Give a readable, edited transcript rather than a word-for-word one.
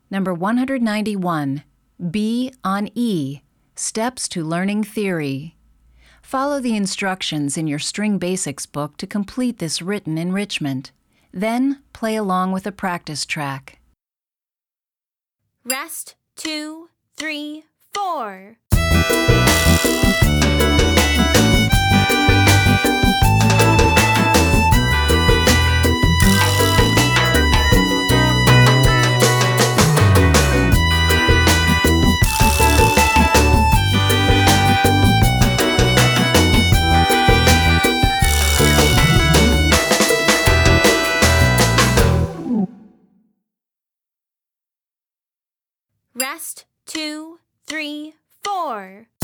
Number 191, B on E, Steps to Learning Theory. Follow the instructions in your String Basics book to complete this written enrichment. Then, play along with a practice track. Rest, 2, 3, 4. Rest, 2, 3, 4.